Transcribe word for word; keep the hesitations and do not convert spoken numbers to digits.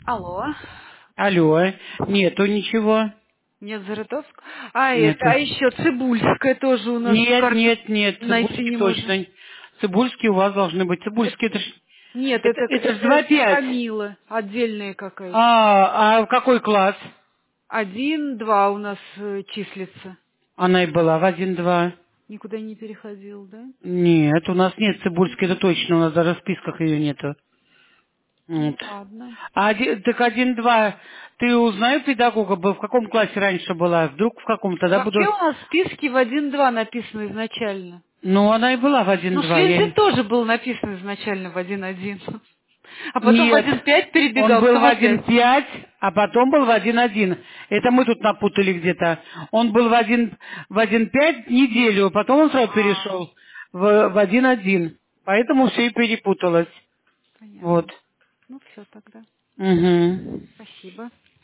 Алло. Алло, нету ничего. Нет, Зарытовск. А это, Нету. а еще Цибульская тоже у нас Нет, карту нет, нет, найти Цибульский не можем. точно. Цибульский у вас должны быть. Это- Цибульский это ж, нет, это, это, это ж это два пять. Камила, отдельная какая-то. А, а какой класс? Один, два у нас э, числится. Она и была в один-два. Никуда не переходил, да? Нет, у нас нет Цибульской, это точно, у нас даже в списках ее нету. Вот. Ну ладно. А один, так один-два, ты узнай педагога, бы в каком классе раньше была? Вдруг в каком, тогда Вообще буду... у нас в списке в один-два написано изначально. Ну, она и была в Ну, один-два. Я... Шлезин тоже был написан изначально в один-один. А потом в Нет, один-пять он перебегал, был кто в в опять. один-пять, а потом был в один-один. Это мы тут напутали где-то. Он был в один в один-пять неделю, потом он сразу А, перешел в, в один-один. Поэтому все и перепуталось. Вот. понятно. Ну все тогда. Угу. Спасибо.